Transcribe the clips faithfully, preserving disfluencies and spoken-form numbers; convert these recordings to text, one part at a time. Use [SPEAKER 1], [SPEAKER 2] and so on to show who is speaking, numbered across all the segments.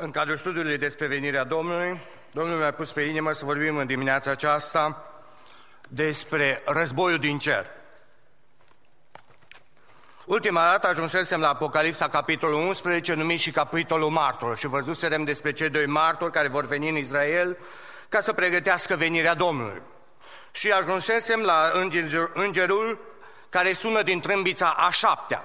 [SPEAKER 1] În cadrul studiului despre venirea Domnului, Domnul mi-a pus pe inimă să vorbim în dimineața aceasta despre războiul din cer. Ultima dată ajunsesem la Apocalipsa, capitolul unsprezece, numit și capitolul martor, și văzuserem despre cei doi martori care vor veni în Israel ca să pregătească venirea Domnului. Și ajunsesem la înger, îngerul care sună din trâmbița a șaptea.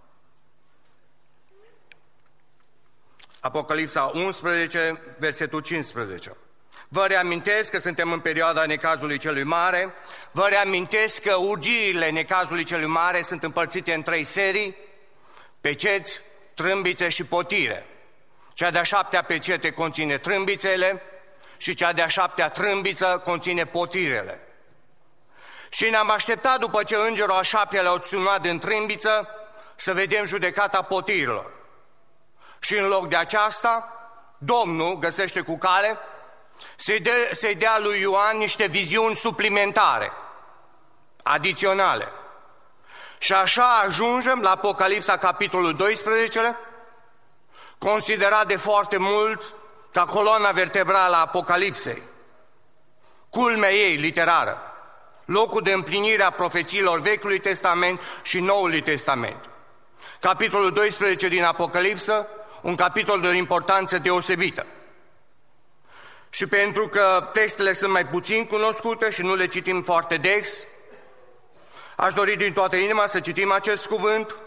[SPEAKER 1] Apocalipsa unsprezece, versetul cincisprezece. Vă reamintesc că suntem în perioada necazului celui mare, vă reamintesc că urgiile necazului celui mare sunt împărțite în trei serii: peceți, trâmbițe și potire. Cea de-a șaptea pecete conține trâmbițele și cea de-a șaptea trâmbiță conține potirele. Și ne-am așteptat, după ce îngerul a șaptelea a sunat din trâmbiță, să vedem judecata potirilor. Și în loc de aceasta, Domnul găsește cu cale să-i, de, să-i dea lui Ioan niște viziuni suplimentare, adiționale. Și așa ajungem la Apocalipsa, capitolul doisprezece, considerat de foarte mult ca coloana vertebrală a Apocalipsei, culmea ei literară, locul de împlinire a profețiilor Vechiului Testament și Noului Testament. Capitolul doisprezece din Apocalipsă, un capitol de o importanță deosebită. Și pentru că textele sunt mai puțin cunoscute și nu le citim foarte des, aș dori din toată inima să citim acest cuvânt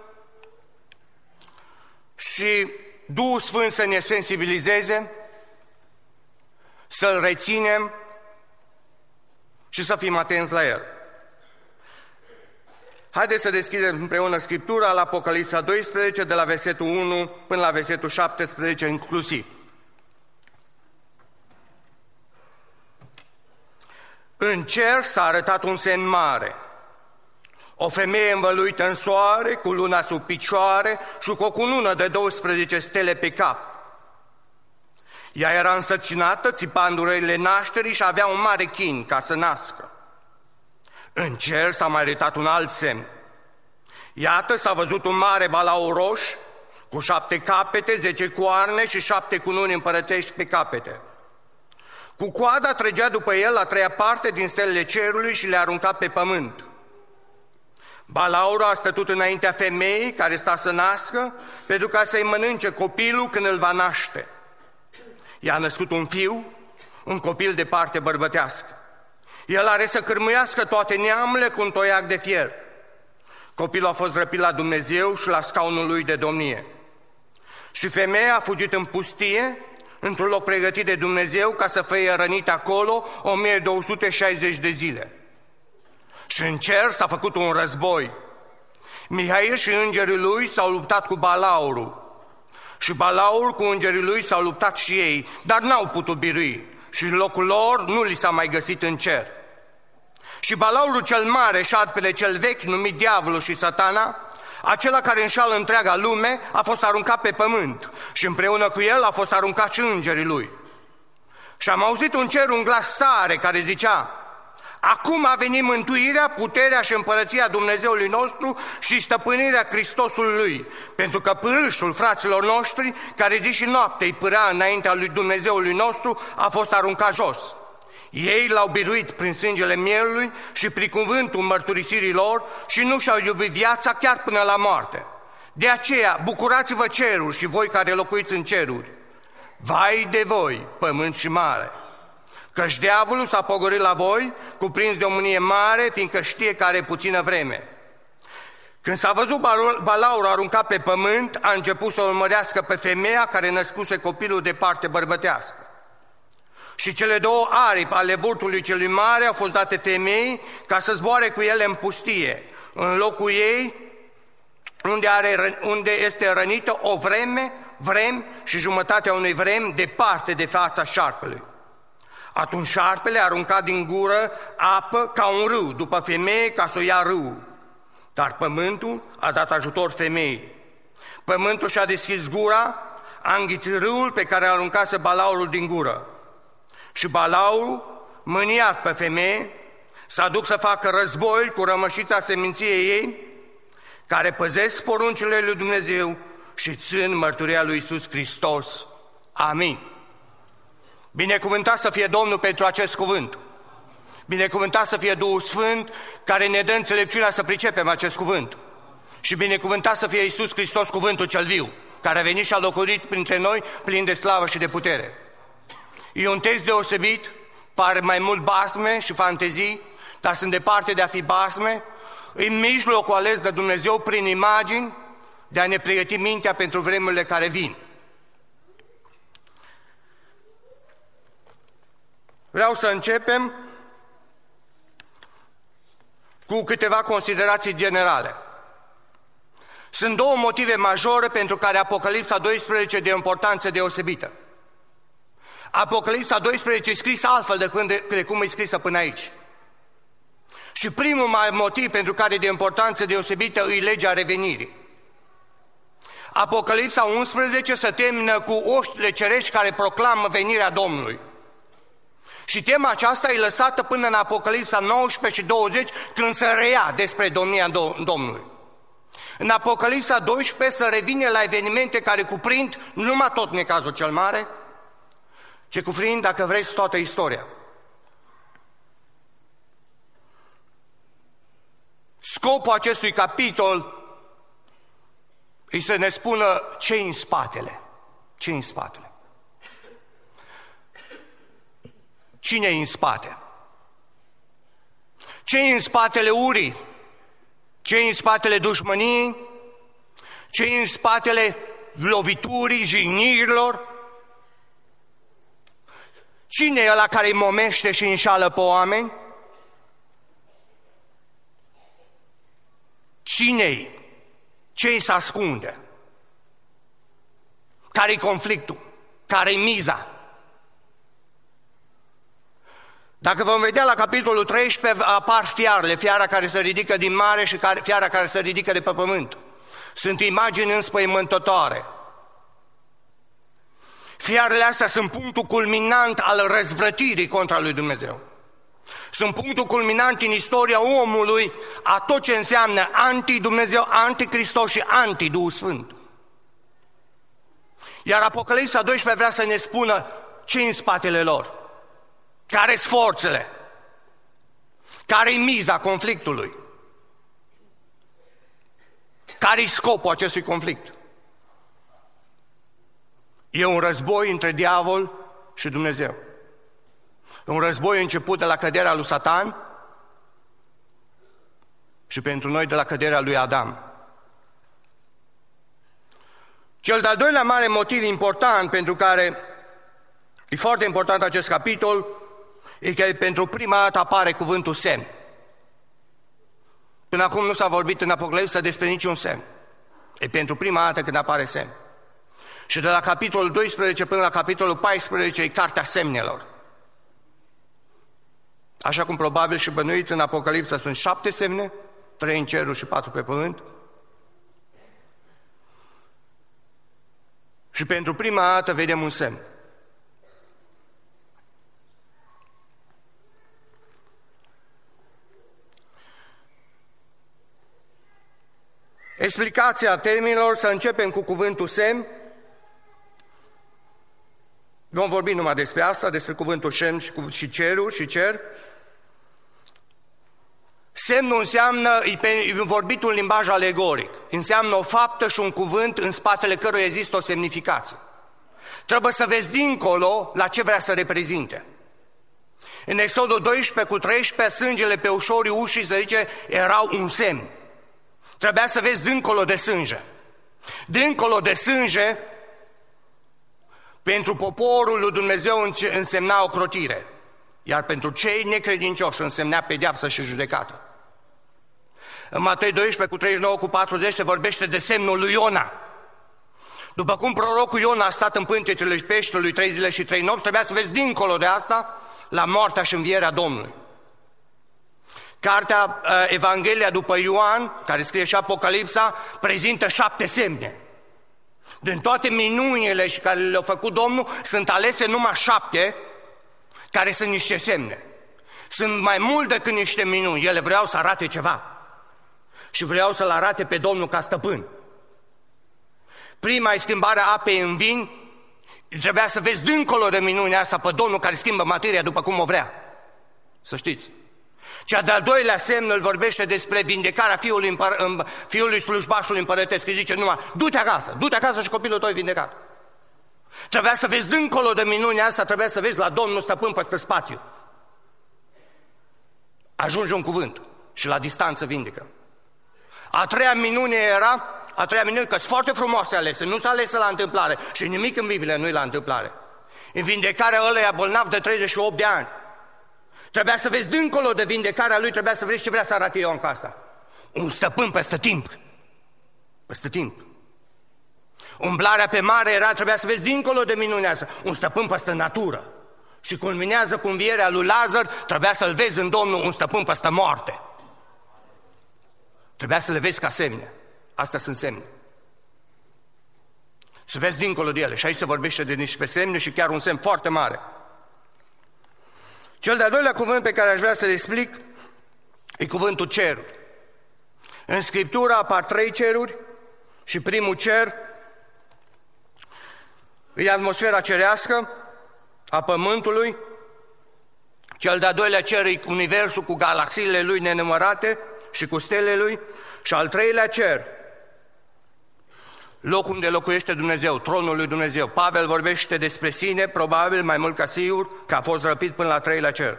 [SPEAKER 1] și Duhul Sfânt să ne sensibilizeze, să-l reținem și să fim atenți la el. Haideți să deschidem împreună Scriptura la Apocalipsa doisprezece, de la versetul unu până la versetul șaptesprezece inclusiv. În cer s-a arătat un semn mare, o femeie învăluită în soare, cu luna sub picioare și cu o cunună de douăsprezece stele pe cap. Ea era însărcinată, țipa îndurările nașterii și avea un mare chin ca să nască. În cer s-a mai arătat un alt semn. Iată, s-a văzut un mare balaur roș, cu șapte capete, zece coarne și șapte cununi împărătești pe capete. Cu coada trăgea după el a treia parte din stelele cerului și le-a aruncat pe pământ. Balaurul a stătut înaintea femeii care sta să nască, pentru ca să-i mănânce copilul când îl va naște. I-a născut un fiu, un copil de parte bărbătească. El are să cârmuiască toate neamurile cu un toiac de fier. Copilul a fost răpit la Dumnezeu și la scaunul lui de domnie. Și femeia a fugit în pustie, într-un loc pregătit de Dumnezeu, ca să fie rănită acolo o mie două sute șaizeci de zile. Și în cer s-a făcut un război. Mihail și îngerii lui s-au luptat cu balaurul. Și balaurul cu îngerii lui s-au luptat și ei, dar n-au putut birui. Și locul lor nu li s-a mai găsit în cer. Și balaurul cel mare, șarpele cel vechi, numit Diavolul și Satana, acela care înșală întreaga lume, a fost aruncat pe pământ și împreună cu el a fost aruncat și îngerii lui. Și am auzit în cer un glas tare care zicea: acum a venit mântuirea, puterea și împărăția Dumnezeului nostru și stăpânirea Hristosului lui, pentru că pârâșul fraților noștri, care zi și noapte îi pârea înaintea lui Dumnezeului nostru, a fost aruncat jos. Ei l-au biruit prin sângele mielului și prin cuvântul mărturisirii lor și nu și-au iubit viața chiar până la moarte. De aceea, bucurați-vă ceruri și voi care locuiți în ceruri. Vai de voi, pământ și mare! Căci diavolul s-a pogorât la voi, cuprins de o mânie mare, fiindcă știe că are puțină vreme. Când s-a văzut balaurul aruncat pe pământ, a început să urmărească pe femeia care născuse copilul de parte bărbătească. Și cele două aripi ale burtului celui mare au fost date femeii ca să zboare cu ele în pustie, în locul ei, unde, are, unde este rănită o vreme, vrem și jumătatea unui vrem, departe de fața șarpelui. Atunci șarpele a aruncat din gură apă ca un râu după femeie ca să o ia râul. Dar pământul a dat ajutor femeii. Pământul și-a deschis gura, a înghițit râul pe care a aruncase balaurul din gură. Și balaurul, mâniat pe femeie, s-a dus să facă război cu rămășița seminției ei, care păzesc poruncile lui Dumnezeu și țin mărturia lui Iisus Hristos. Amin. Binecuvântat să fie Domnul pentru acest cuvânt. Binecuvântat să fie Duhul Sfânt care ne dă înțelepciunea să pricepem acest cuvânt. Și binecuvântat să fie Iisus Hristos, cuvântul cel viu, care a venit și a locuit printre noi plin de slavă și de putere. E un text deosebit, pare mai mult basme și fantezii, dar sunt departe de a fi basme. În mijlocul ales de Dumnezeu prin imagini de a ne pregăti mintea pentru vremurile care vin. Vreau să începem cu câteva considerații generale. Sunt două motive majore pentru care Apocalipsa doisprezece e de o importanță deosebită. Apocalipsa doisprezece e scrisă altfel decât cum e scrisă până aici. Și primul motiv pentru care e de importanță deosebită e legea revenirii. Apocalipsa unsprezece se termină cu oștile cerești care proclamă venirea Domnului. Și tema aceasta e lăsată până în Apocalipsa nouăsprezece și douăzeci, când se reia despre domnia Domnului. În Apocalipsa doisprezece se revine la evenimente care cuprind nu numai tot necazul cel mare, ci cuprind, dacă vreți, toată istoria. Scopul acestui capitol e să ne spună ce-i în spatele. Ce-i în spatele? Cine-i în spate? Ce-i în spatele urii? Ce-i în spatele dușmăniei? Ce-i în spatele loviturii, jignirilor? Cine e ăla care îi momește și înșală pe oameni? Cine-i? Ce-i se ascunde? Care-i conflictul? Care-i miza? Dacă vom vedea la capitolul treisprezece, apar fiarele, fiara care se ridică din mare și care, fiara care se ridică de pe pământ. Sunt imagini înspăimântătoare. Fiarele astea sunt punctul culminant al răzvrătirii contra lui Dumnezeu. Sunt punctul culminant în istoria omului a tot ce înseamnă anti-Dumnezeu, anti-Hristos și anti-Duhul Sfânt. Iar Apocalipsa doisprezece vrea să ne spună ce în spatele lor. Care-s forțele? Care-i miza conflictului? Care-i scopul acestui conflict? E un război între diavol și Dumnezeu. E un război început de la căderea lui Satan și pentru noi de la căderea lui Adam. Cel de-al doilea mare motiv important pentru care e foarte important acest capitol e că pentru prima dată apare cuvântul semn. Până acum nu s-a vorbit în Apocalipsa despre niciun semn. E pentru prima dată când apare semn. Și de la capitolul doisprezece până la capitolul paisprezece e cartea semnelor. Așa cum probabil și bănuiți, în Apocalipsa sunt șapte semne, trei în cerul și patru pe pământ. Și pentru prima dată vedem un semn. Explicația termenilor, să începem cu cuvântul semn. Vom vorbi numai despre asta, despre cuvântul semn și cerul și cer. Semnul înseamnă, e vorbit un limbaj alegoric, înseamnă o faptă și un cuvânt în spatele căruia există o semnificație. Trebuie să vezi dincolo la ce vrea să reprezinte. În Exodul doisprezece cu treisprezece, sângele pe ușorii ușii, se zice, erau un semn. Trebuia să vezi dincolo de sânge. Dincolo de sânge, pentru poporul lui Dumnezeu însemna ocrotire, iar pentru cei necredincioși însemna pedeapsă și judecată. În Matei doisprezece cu treizeci și nouă cu patruzeci se vorbește de semnul lui Iona. După cum prorocul Iona a stat în pântecele peștelui trei zile și trei nopți, trebuia să vezi dincolo de asta la moartea și învierea Domnului. Cartea Evanghelia după Ioan, care scrie și Apocalipsa, prezintă șapte semne. Din toate minunile și care le-a făcut Domnul, sunt alese numai șapte, care sunt niște semne. Sunt mai mult decât niște minuni, ele vreau să arate ceva. Și vreau să-L arate pe Domnul ca stăpân. Prima e schimbarea apei în vin, Trebuia să vezi dincolo de minunea asta pe Domnul care schimbă materia după cum o vrea. Să știți. Cea de-al doilea semn îl vorbește despre vindecarea fiului, împăr- fiului slujbașului împărătesc. Îi zice numai, du-te acasă, du-te acasă și copilul tău e vindecat. Trebuia să vezi dincolo de minunea asta, trebuia să vezi la Domnul stăpân peste spațiu. Ajunge un cuvânt și la distanță vindecă. A treia minune era, a treia minune, că sunt foarte frumoase alese, nu s-a ales la întâmplare și nimic în Biblie nu e la întâmplare. În vindecarea ălăia bolnav de treizeci și opt de ani. Trebuia să vezi dincolo de vindecarea lui, trebuia să vezi ce vrea să arate Ioan cu asta. Un stăpân peste timp. Peste timp. Umblarea pe mare era, trebuia să vezi dincolo de minunea asta. Un stăpân peste natură. Și culminează cu învierea lui Lazar, trebuia să-l vezi în Domnul un stăpân peste moarte. Trebuia să le vezi ca semne. Astea sunt semne. Să vezi dincolo de ele. Și aici se vorbește de niște semne și chiar un semn foarte mare. Cel de-al doilea cuvânt pe care aș vrea să-l explic e cuvântul cer. În Scriptură apar trei ceruri și primul cer e atmosfera cerească a Pământului, cel de-al doilea cer e universul cu galaxiile lui nenumărate și cu stelele lui și al treilea cer, locul unde locuiește Dumnezeu, tronul lui Dumnezeu. Pavel vorbește despre sine, probabil mai mult ca sigur, că a fost răpit până la treilea cer.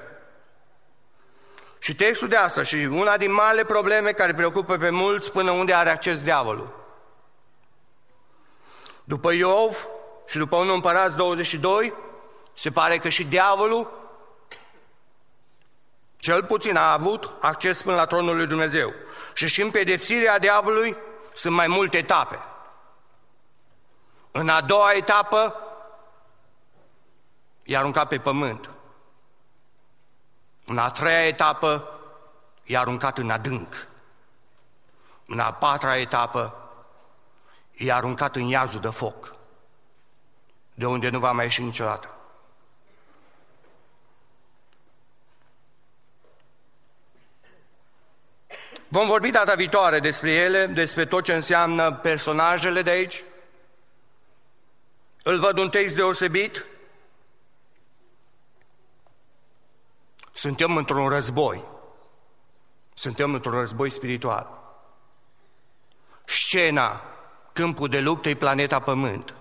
[SPEAKER 1] Și textul de asta și una din marile probleme care preocupă pe mulți, până unde are acces diavolul. După Iov și după unu Împărați douăzeci și doi, se pare că și diavolul, cel puțin, a avut acces până la tronul lui Dumnezeu. Și și în pedepsirea diavolului sunt mai multe etape. În a doua etapă, i-a aruncat pe pământ. În a treia etapă, i-a aruncat în adânc. În a patra etapă, i-a aruncat în iazul de foc, de unde nu va mai ieși niciodată. Vom vorbi data viitoare despre ele, despre tot ce înseamnă personajele de aici. Îl văd un text deosebit. Suntem într-un război. Suntem într-un război spiritual. Scena, câmpul de luptă, e planeta Pământ.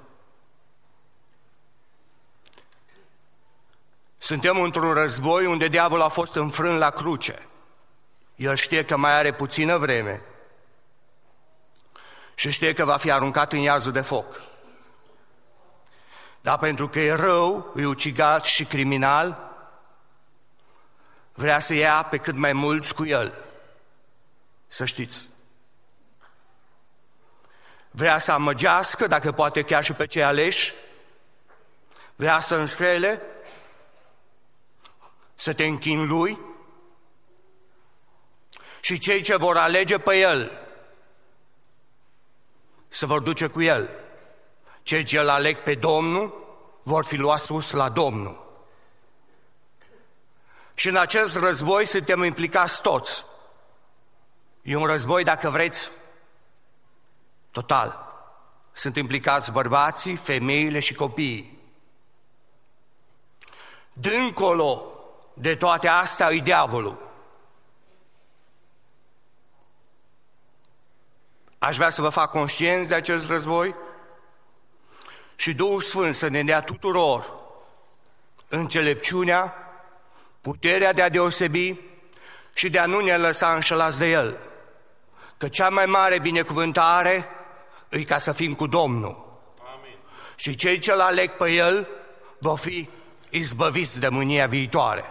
[SPEAKER 1] Suntem într-un război unde diavolul a fost înfrânt la cruce. El știe că mai are puțină vreme și știe că va fi aruncat în iazul de foc. Dar pentru că e rău, e ucigat și criminal, vrea să ia pe cât mai mulți cu el. Să știți. Vrea să amăgească, dacă poate chiar și pe cei aleși, vrea să înșele, să te închini lui, și cei ce vor alege pe el se vor duce cu el. Cei ce îl aleg pe Domnul vor fi luați sus la Domnul. Și în acest război suntem implicați toți. E un război, dacă vreți, total. Sunt implicați bărbații, femeile și copiii. Dincolo de toate astea e diavolul. Aș vrea să vă fac conștienți de acest război și Duhul Sfânt să ne dea tuturor înțelepciunea, puterea de a deosebi și de a nu ne lăsa înșelați de El. Că cea mai mare binecuvântare e ca să fim cu Domnul. Amin. Și cei ce-L aleg pe El vor fi izbăviți de mânia viitoare.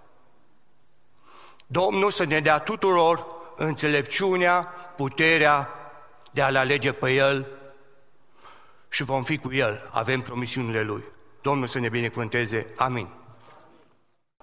[SPEAKER 1] Domnul să ne dea tuturor înțelepciunea, puterea de a-L alege pe El și vom fi cu El. Avem promisiunile Lui. Domnul să ne binecuvânteze. Amin.